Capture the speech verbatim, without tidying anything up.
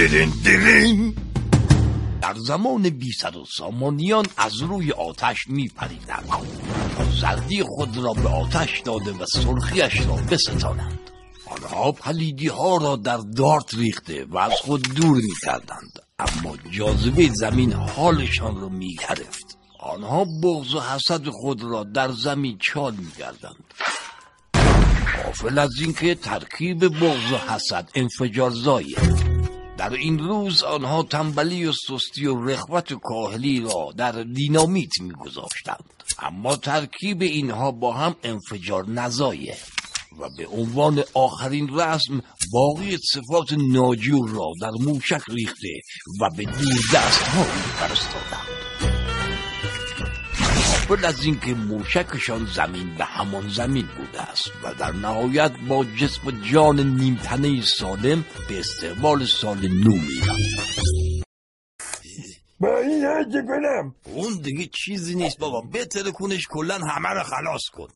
دیرین دیرین. در زمان بی سر و سامانیان از روی آتش می پریدند تا زردی خود را به آتش داده و سرخیش را بستانند. آنها پلیدی ها را در دارت ریخته و از خود دور می کردند، اما جاذبه زمین حالشان را می گرفت. آنها بغض و حسد خود را در زمین چال می کردند، غافل از اینکه ترکیب بغض و حسد انفجارزایه. در این روز آنها تنبلی و سستی و رغبت و کاهلی را در دینامیت می گذاشتند، اما ترکیب اینها با هم انفجار نزایه و به عنوان آخرین رسم باقی صفات ناجور را در موشک ریخته و به دور دست ها فرستادند. غافل از اینکه موشکشان زمین به همان زمین بوده است و در نهایت با جسم و جان نیمتنه سالم به استقبال سال نو می‌رفت. با این ها چه کنم؟ اون دیگه چیزی نیست بابا، بترکونش کلن همه رو خلاص کن.